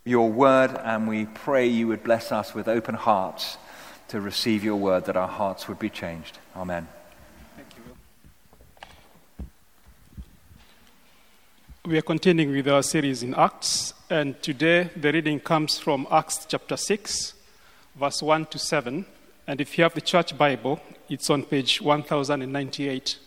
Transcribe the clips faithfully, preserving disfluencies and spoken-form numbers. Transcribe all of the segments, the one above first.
your word, and we pray you would bless us with open hearts to receive your word, that our hearts would be changed. Amen. Thank you, Will. We are continuing with our series in Acts, and today the reading comes from Acts chapter six, verse one to seven, and if you have the church Bible, it's on page one thousand ninety-eight.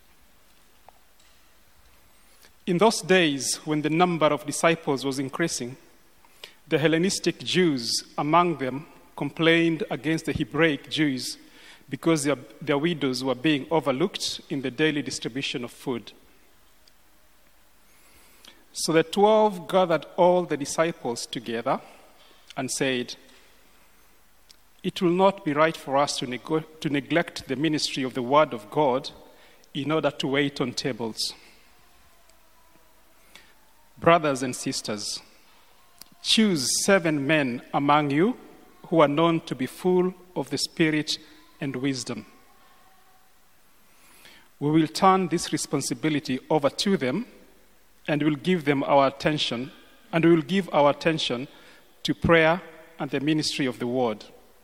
In those days, when the number of disciples was increasing, the Hellenistic Jews among them complained against the Hebraic Jews because their, their widows were being overlooked in the daily distribution of food. So the twelve gathered all the disciples together and said, "It will not be right for us to, neg- to neglect the ministry of the word of God in order to wait on tables. Brothers and sisters, choose seven men among you who are known to be full of the Spirit and wisdom. We will turn this responsibility over to them, and will give them our attention, and we will give our attention to prayer and the ministry of the word."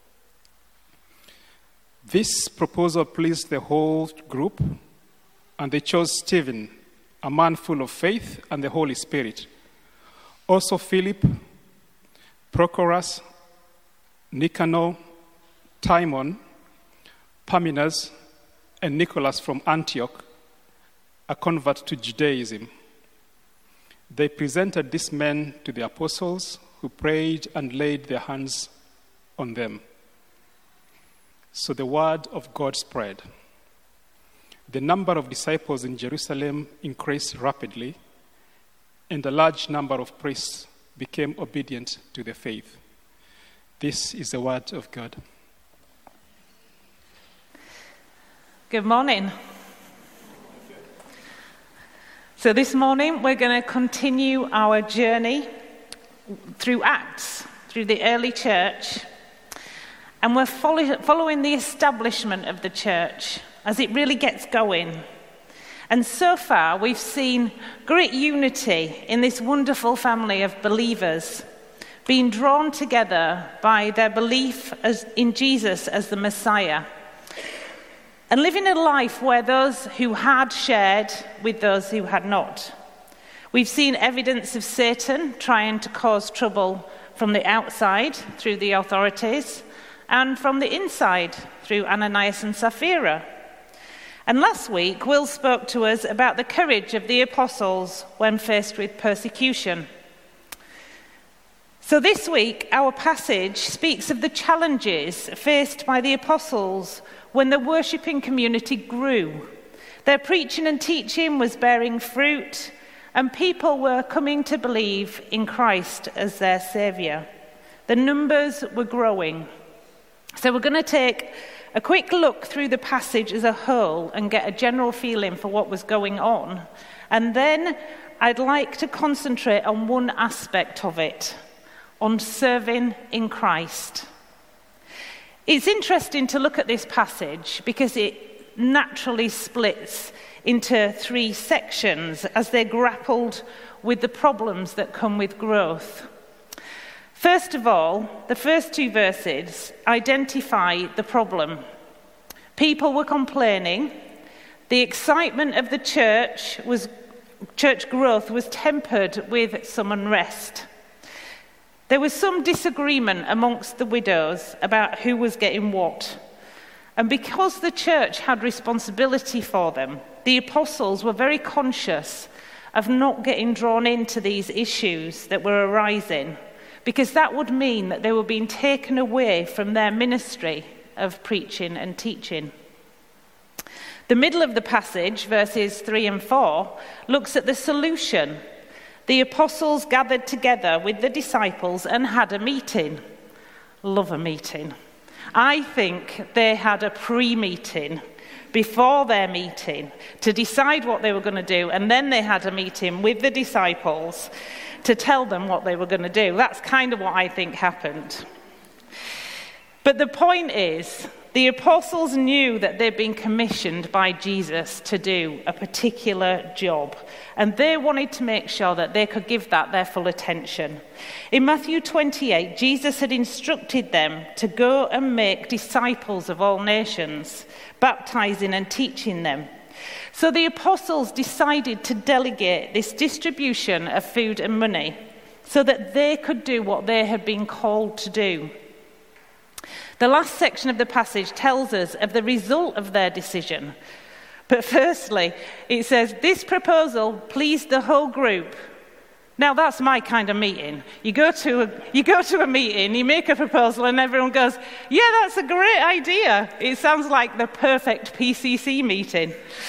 This proposal pleased the whole group, and they chose Stephen, a man full of faith and the Holy Spirit. Also Philip, Prochorus, Nicanor, Timon, Parmenas, and Nicholas from Antioch, a convert to Judaism. They presented these men to the apostles, who prayed and laid their hands on them. So the word of God spread. The number of disciples in Jerusalem increased rapidly, and a large number of priests became obedient to the faith. This is the word of God. Good morning. So this morning we're going to continue our journey through Acts, through the early church, and we're follow- following the establishment of the church as it really gets going. And so far we've seen great unity in this wonderful family of believers, being drawn together by their belief as, in Jesus as the Messiah, and living a life where those who had shared with those who had not. We've seen evidence of Satan trying to cause trouble from the outside through the authorities, and from the inside through Ananias and Sapphira. And last week, Will spoke to us about the courage of the apostles when faced with persecution. So this week, our passage speaks of the challenges faced by the apostles when the worshipping community grew. Their preaching and teaching was bearing fruit, and people were coming to believe in Christ as their Saviour. The numbers were growing. So we're going to take a quick look through the passage as a whole and get a general feeling for what was going on. And then I'd like to concentrate on one aspect of it, on serving in Christ. It's interesting to look at this passage because it naturally splits into three sections as they grappled with the problems that come with growth. First of all, the first two verses identify the problem. People were complaining. The excitement of the church was church growth was tempered with some unrest. There was some disagreement amongst the widows about who was getting what. And because the church had responsibility for them, the apostles were very conscious of not getting drawn into these issues that were arising, because that would mean that they were being taken away from their ministry of preaching and teaching. The middle of the passage, verses three and four, looks at the solution. The apostles gathered together with the disciples and had a meeting. Love a meeting. I think they had a pre-meeting before their meeting to decide what they were going to do, and then they had a meeting with the disciples to tell them what they were going to do. That's kind of what I think happened. But the point is, The apostles knew that they'd been commissioned by Jesus to do a particular job, and they wanted to make sure that they could give that their full attention. In Matthew twenty-eight, Jesus had instructed them to go and make disciples of all nations, baptizing and teaching them. So the apostles decided to delegate this distribution of food and money so that they could do what they had been called to do. The last section of the passage tells us of the result of their decision. But firstly, it says, this proposal pleased the whole group. Now that's my kind of meeting. You go to a, you go to a meeting, you make a proposal, and everyone goes, yeah, that's a great idea. It sounds like the perfect P C C meeting.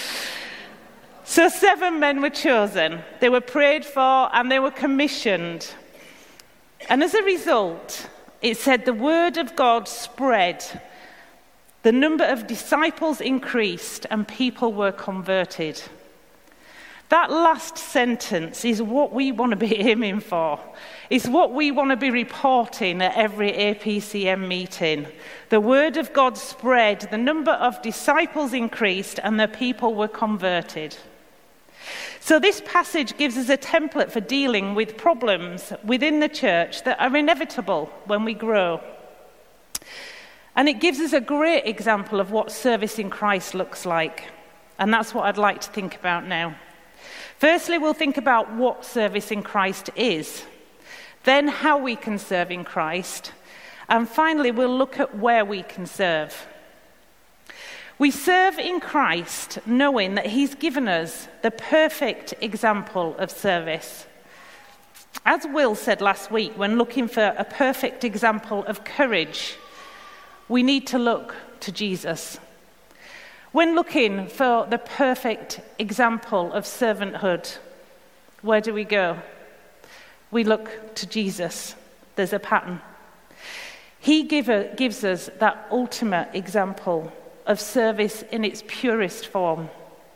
So seven men were chosen. They were prayed for and they were commissioned. And as a result, it said the word of God spread, the number of disciples increased, and people were converted. That last sentence is what we want to be aiming for. It's what we want to be reporting at every A P C M meeting. The word of God spread, the number of disciples increased, and the people were converted. So this passage gives us a template for dealing with problems within the church that are inevitable when we grow. And it gives us a great example of what service in Christ looks like. And that's what I'd like to think about now. Firstly, we'll think about what service in Christ is. Then how we can serve in Christ. And finally, we'll look at where we can serve. We serve in Christ knowing that he's given us the perfect example of service. As Will said last week, when looking for a perfect example of courage, we need to look to Jesus. When looking for the perfect example of servanthood, where do we go? We look to Jesus. There's a pattern. He give a, gives us that ultimate example of service in its purest form.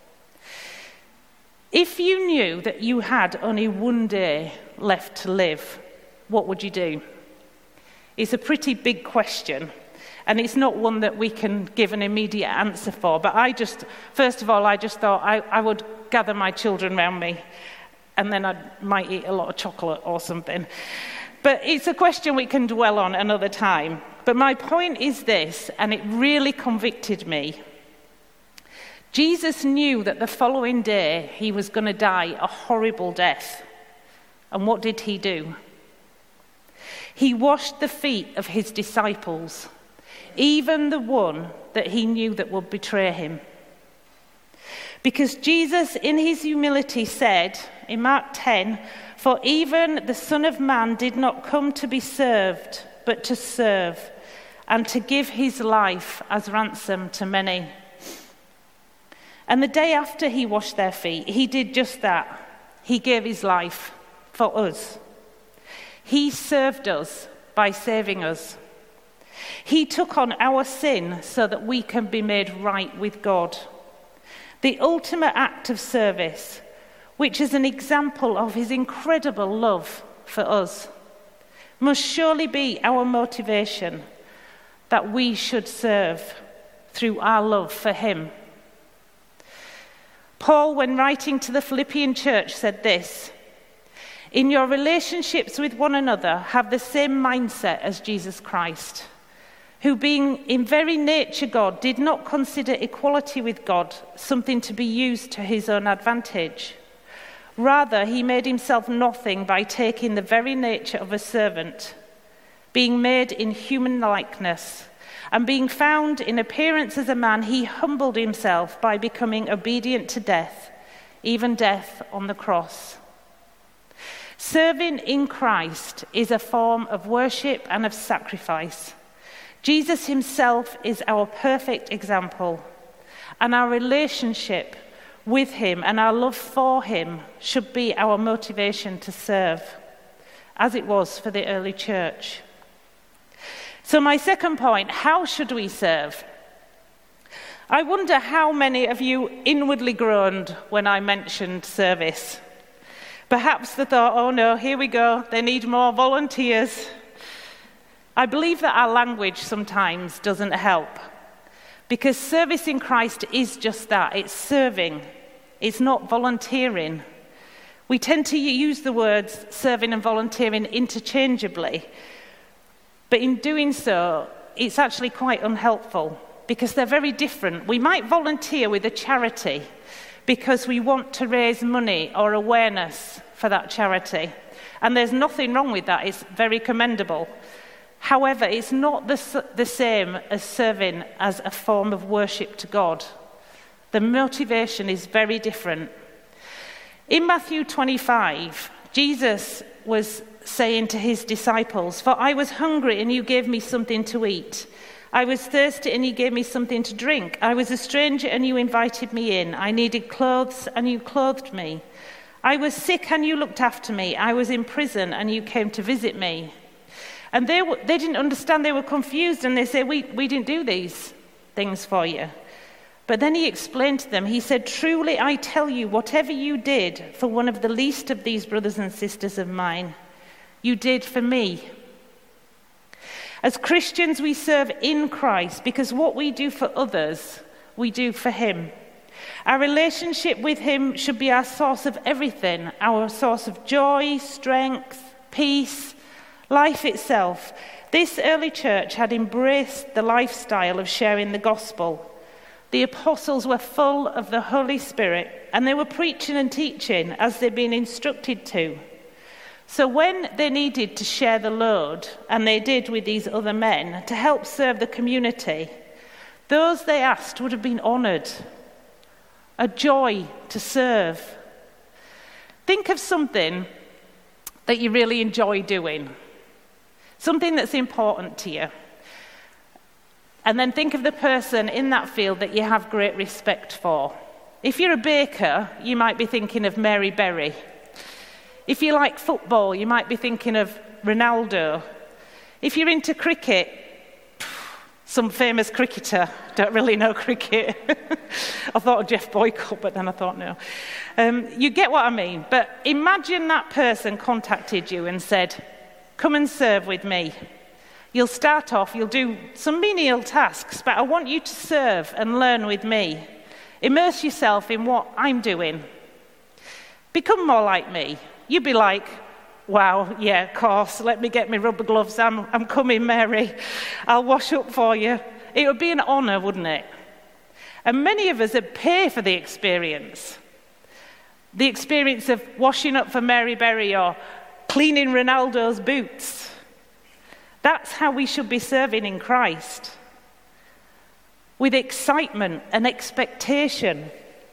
If you knew that you had only one day left to live, what would you do? It's a pretty big question, and it's not one that we can give an immediate answer for. But I just, first of all, I just thought I, I would gather my children around me, and then I might eat a lot of chocolate or something. But it's a question we can dwell on another time. But my point is this, and it really convicted me. Jesus knew that the following day he was going to die a horrible death. And what did he do? He washed the feet of his disciples, even the one that he knew that would betray him. Because Jesus, in his humility, said in Mark ten, "For even the Son of Man did not come to be served, but to serve, and to give his life as ransom to many." And the day after he washed their feet, he did just that. He gave his life for us. He served us by saving us. He took on our sin so that we can be made right with God. The ultimate act of service, which is an example of his incredible love for us, must surely be our motivation that we should serve through our love for him. Paul, when writing to the Philippian church, said this: "In your relationships with one another, have the same mindset as Jesus Christ, who being in very nature God, did not consider equality with God something to be used to his own advantage. Rather, he made himself nothing by taking the very nature of a servant, being made in human likeness, and being found in appearance as a man, he humbled himself by becoming obedient to death, even death on the cross." Serving in Christ is a form of worship and of sacrifice. Jesus himself is our perfect example, and our relationship with him and our love for him should be our motivation to serve, as it was for the early church. So my second point, how should we serve? I wonder how many of you inwardly groaned when I mentioned service. Perhaps the thought, oh no, here we go, they need more volunteers. I believe that our language sometimes doesn't help. Because service in Christ is just that. It's serving. It's not volunteering. We tend to use the words serving and volunteering interchangeably. But in doing so, it's actually quite unhelpful because they're very different. We might volunteer with a charity because we want to raise money or awareness for that charity. And there's nothing wrong with that. It's very commendable. However, it's not the, the same as serving as a form of worship to God. The motivation is very different. In Matthew twenty-five, Jesus was saying to his disciples, "For I was hungry and you gave me something to eat. I was thirsty and you gave me something to drink. I was a stranger and you invited me in. I needed clothes and you clothed me. I was sick and you looked after me. I was in prison and you came to visit me." And they, were, they didn't understand, they were confused, and they said, we, we didn't do these things for you. But then he explained to them, he said, "Truly I tell you, whatever you did for one of the least of these brothers and sisters of mine, you did for me." As Christians, we serve in Christ because what we do for others, we do for him. Our relationship with him should be our source of everything, our source of joy, strength, peace, life itself. This early church had embraced the lifestyle of sharing the gospel. The apostles were full of the Holy Spirit, and they were preaching and teaching as they'd been instructed to. So when they needed to share the load, and they did with these other men, to help serve the community, those they asked would have been honoured. A joy to serve. Think of something that you really enjoy doing. Something that's important to you. And then think of the person in that field that you have great respect for. If you're a baker, you might be thinking of Mary Berry. If you like football, you might be thinking of Ronaldo. If you're into cricket, some famous cricketer. Don't really know cricket. I thought of Jeff Boycott, but then I thought no. Um, you get what I mean. But imagine that person contacted you and said, "Come and serve with me. You'll start off, you'll do some menial tasks, but I want you to serve and learn with me. Immerse yourself in what I'm doing. Become more like me." You'd be like, "Wow, yeah, of course, let me get my rubber gloves, I'm, I'm coming, Mary. I'll wash up for you." It would be an honour, wouldn't it? And many of us would pay for the experience. The experience of washing up for Mary Berry or cleaning Ronaldo's boots. That's how we should be serving in Christ. With excitement and expectation.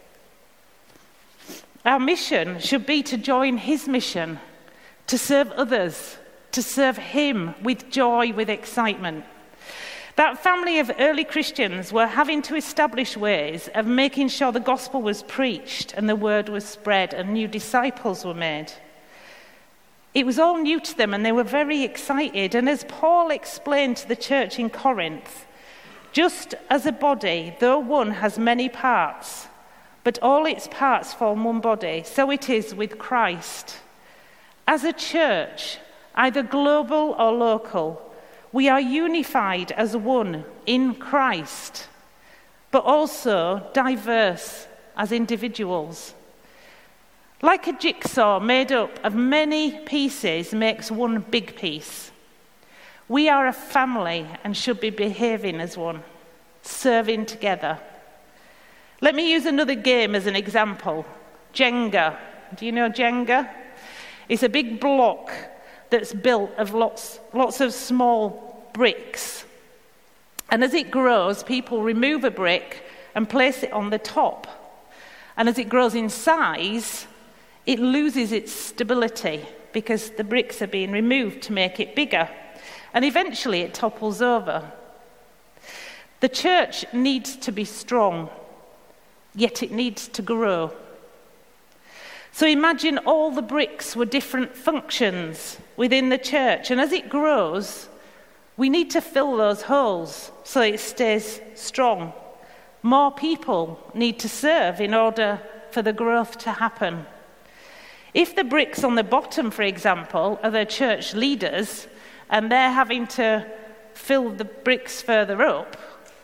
Our mission should be to join his mission, to serve others, to serve him with joy, with excitement. That family of early Christians were having to establish ways of making sure the gospel was preached and the word was spread and new disciples were made. It was all new to them and they were very excited. And as Paul explained to the church in Corinth, just as a body, though one has many parts, but all its parts form one body, so it is with Christ. As a church, either global or local, we are unified as one in Christ, but also diverse as individuals. Like a jigsaw made up of many pieces makes one big piece. We are a family and should be behaving as one, serving together. Let me use another game as an example. Jenga. Do you know Jenga? It's a big block that's built of lots, lots of small bricks. And as it grows, people remove a brick and place it on the top. And as it grows in size, it loses its stability because the bricks are being removed to make it bigger. And eventually it topples over. The church needs to be strong, yet it needs to grow. So imagine all the bricks were different functions within the church, and as it grows, we need to fill those holes so it stays strong. More people need to serve in order for the growth to happen. If the bricks on the bottom, for example, are the church leaders, and they're having to fill the bricks further up,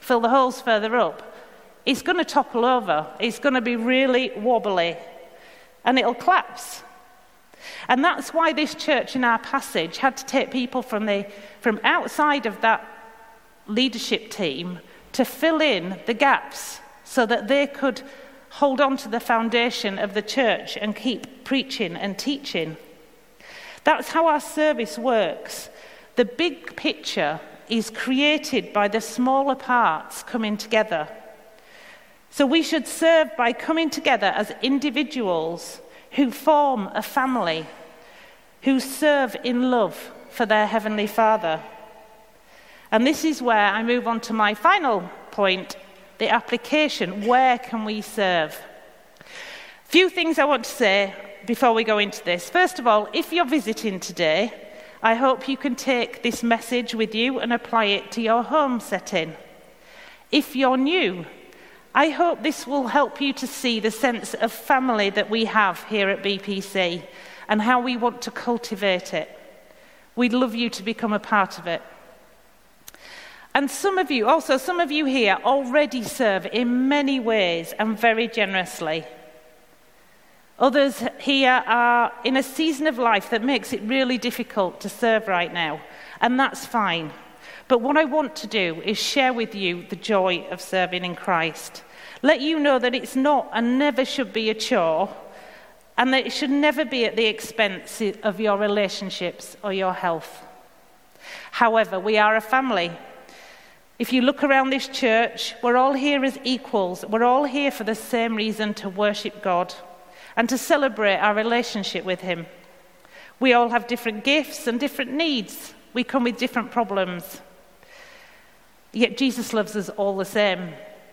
fill the holes further up, it's going to topple over. It's going to be really wobbly, and it'll collapse. And that's why this church in our passage had to take people from the from outside of that leadership team to fill in the gaps so that they could hold on to the foundation of the church and keep preaching and teaching. That's how our service works. The big picture is created by the smaller parts coming together. So we should serve by coming together as individuals who form a family, who serve in love for their Heavenly Father. And this is where I move on to my final point, the application. Where can we serve? A few things I want to say before we go into this. First of all, if you're visiting today, I hope you can take this message with you and apply it to your home setting. If you're new, I hope this will help you to see the sense of family that we have here at B P C and how we want to cultivate it. We'd love you to become a part of it. And some of you, also some of you here already serve in many ways and very generously. Others here are in a season of life that makes it really difficult to serve right now, and that's fine. But what I want to do is share with you the joy of serving in Christ. Let you know that it's not and never should be a chore, and that it should never be at the expense of your relationships or your health. However, we are a family. If you look around this church, we're all here as equals. We're all here for the same reason, to worship God and to celebrate our relationship with Him. We all have different gifts and different needs. We come with different problems. Yet Jesus loves us all the same.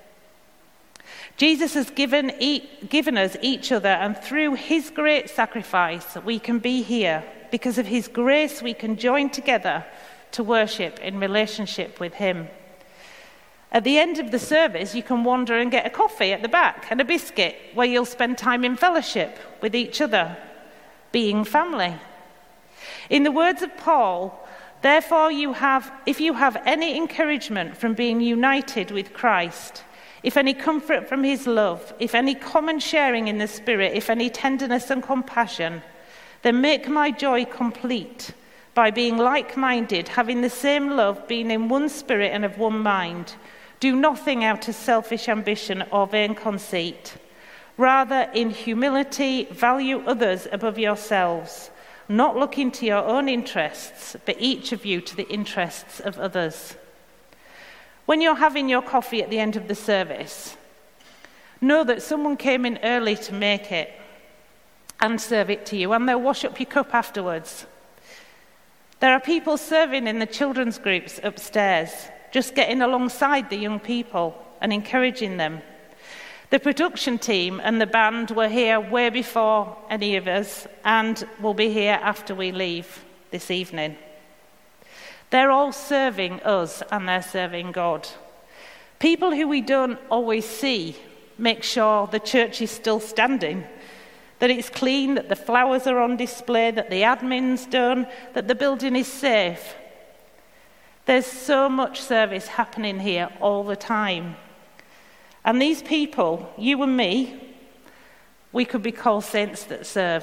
Jesus has given, e- given us each other, and through His great sacrifice, we can be here. Because of His grace, we can join together to worship in relationship with Him. At the end of the service, you can wander and get a coffee at the back and a biscuit, where you'll spend time in fellowship with each other, being family. In the words of Paul, therefore you have, if you have any encouragement from being united with Christ, if any comfort from His love, if any common sharing in the Spirit, if any tenderness and compassion, then make my joy complete by being like-minded, having the same love, being in one spirit and of one mind. Do nothing out of selfish ambition or vain conceit. Rather, in humility, value others above yourselves, not looking to your own interests, but each of you to the interests of others. When you're having your coffee at the end of the service, know that someone came in early to make it and serve it to you, and they'll wash up your cup afterwards. There are people serving in the children's groups upstairs, just getting alongside the young people and encouraging them. The production team and the band were here way before any of us, and will be here after we leave this evening. They're all serving us, and they're serving God. People who we don't always see make sure the church is still standing, that it's clean, that the flowers are on display, that the admin's done, that the building is safe. There's so much service happening here all the time. And these people, you and me, we could be called saints that serve.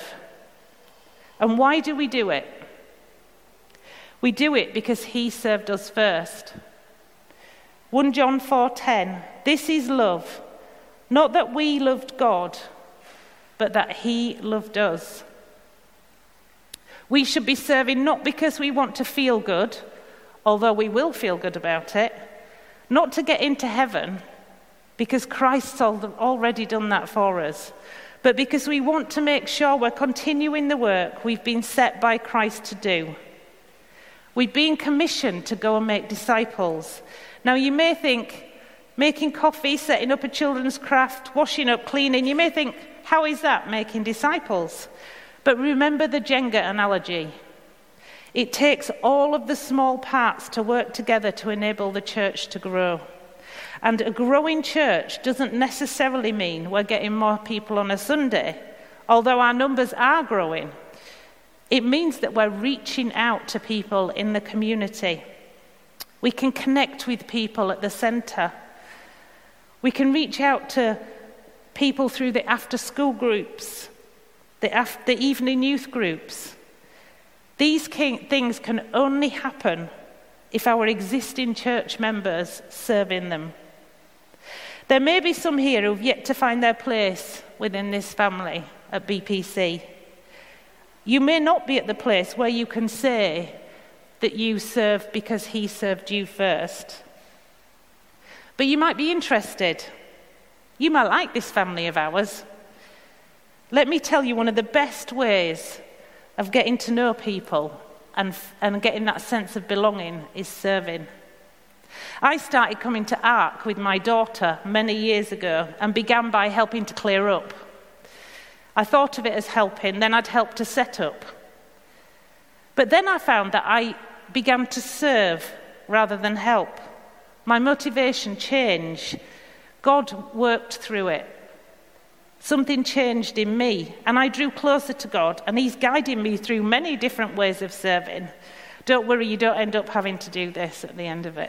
And why do we do it? We do it because He served us first. First John four ten, this is love, not that we loved God, but that He loved us. We should be serving not because we want to feel good, although we will feel good about it, not to get into heaven, because Christ's already done that for us, but because we want to make sure we're continuing the work we've been set by Christ to do. We've been commissioned to go and make disciples. Now you may think, making coffee, setting up a children's craft, washing up, cleaning, you may think, how is that making disciples? But remember the Jenga analogy. It takes all of the small parts to work together to enable the church to grow. And a growing church doesn't necessarily mean we're getting more people on a Sunday, although our numbers are growing. It means that we're reaching out to people in the community. We can connect with people at the centre. We can reach out to people through the after-school groups, the, af- the evening youth groups. These king- things can only happen if our existing church members serve in them. There may be some here who've yet to find their place within this family at B P C. You may not be at the place where you can say that you serve because he served you first. But you might be interested. You might like this family of ours. Let me tell you one of the best ways of getting to know people and, and getting that sense of belonging is serving. I started coming to Ark with my daughter many years ago and began by helping to clear up. I thought of it as helping, then I'd help to set up. But then I found that I began to serve rather than help. My motivation changed. God worked through it. Something changed in me, and I drew closer to God, and he's guiding me through many different ways of serving. Don't worry, you don't end up having to do this at the end of it.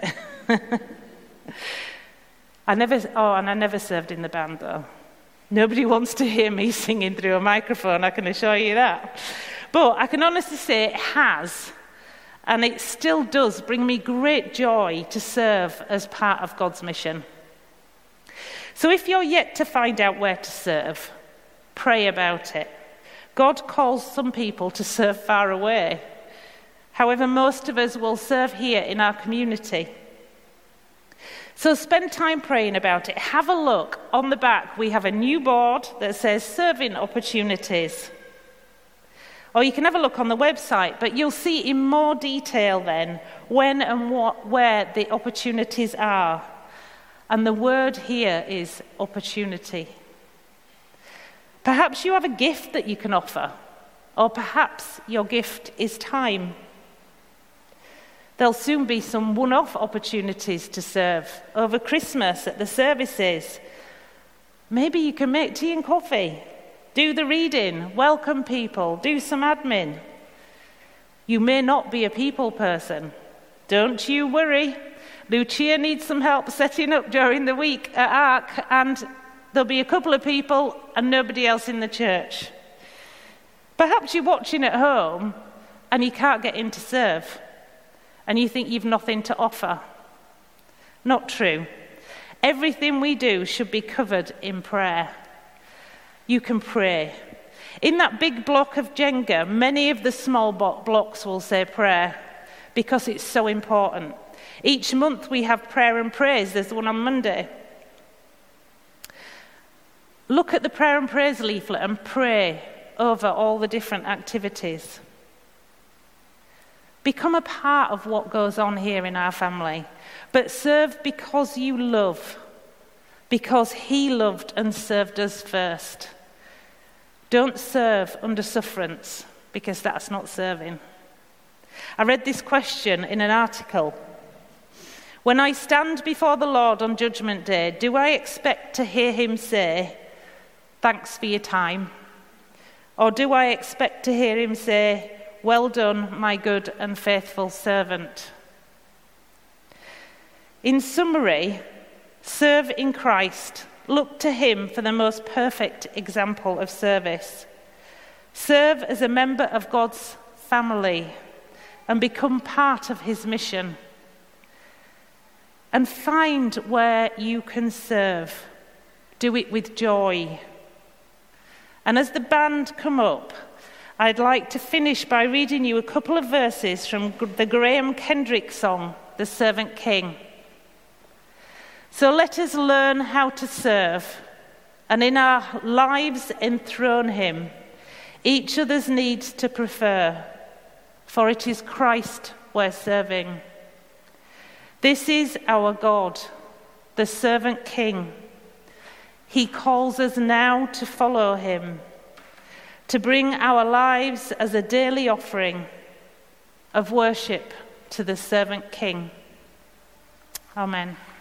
I never, oh, and I never served in the band, though. Nobody wants to hear me singing through a microphone, I can assure you that. But I can honestly say it has, and it still does bring me great joy to serve as part of God's mission. So if you're yet to find out where to serve, pray about it. God calls some people to serve far away. However, most of us will serve here in our community. So spend time praying about it. Have a look. On the back, we have a new board that says Serving Opportunities. Or you can have a look on the website, but you'll see in more detail then when and what, where the opportunities are. And the word here is opportunity. Perhaps you have a gift that you can offer, or perhaps your gift is time. There'll soon be some one-off opportunities to serve over Christmas at the services. Maybe you can make tea and coffee, do the reading, welcome people, do some admin. You may not be a people person. Don't you worry. Lucia needs some help setting up during the week at Ark, and there'll be a couple of people and nobody else in the church. Perhaps you're watching at home and you can't get in to serve, and you think you've nothing to offer. Not true. Everything we do should be covered in prayer. You can pray. In that big block of Jenga, many of the small blocks will say prayer because it's so important. Each month we have prayer and praise. There's one on Monday. Look at the prayer and praise leaflet and pray over all the different activities. Become a part of what goes on here in our family, but serve because you love, because he loved and served us first. Don't serve under sufferance, because that's not serving. I read this question in an article. When I stand before the Lord on Judgment Day, do I expect to hear him say, "Thanks for your time"? Or do I expect to hear him say, "Well done, my good and faithful servant"? In summary, serve in Christ. Look to him for the most perfect example of service. Serve as a member of God's family and become part of his mission. And find where you can serve. Do it with joy. And as the band come up, I'd like to finish by reading you a couple of verses from the Graham Kendrick song, The Servant King. So let us learn how to serve, and in our lives enthrone him, each other's needs to prefer, for it is Christ we're serving. This is our God, the Servant King. He calls us now to follow him, to bring our lives as a daily offering of worship to the Servant King. Amen.